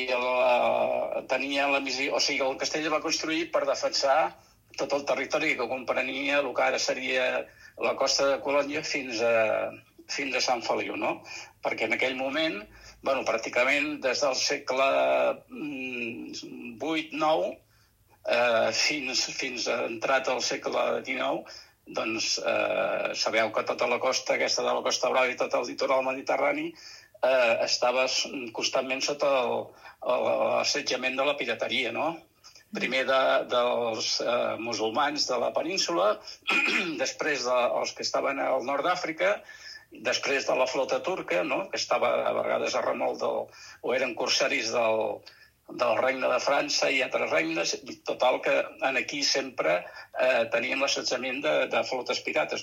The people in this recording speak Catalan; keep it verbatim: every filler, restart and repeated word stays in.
la, tenia la missió... O sigui, el castell es va construir per defensar tot el territori que comprenia el que ara seria la costa de Colònia fins a, fins a Sant Feliu, no? Perquè en aquell moment, bueno, pràcticament des del segle vuit nou eh, fins, fins a entrat al segle dinou, doncs eh, sabeu que tota la costa, aquesta de la Costa Brava i tot el litoral mediterrani eh, estava constantment sota l'assetjament de la pirateria, no? Primer de, dels eh, musulmans de la península, després dels que estaven al nord d'Àfrica, després de la flota turca, no? Que estava a vegades a remolc del, o eren corsaris del, del regne de França i altres regnes, total que aquí sempre eh, teníem l'assetjament de, de flotes pirates.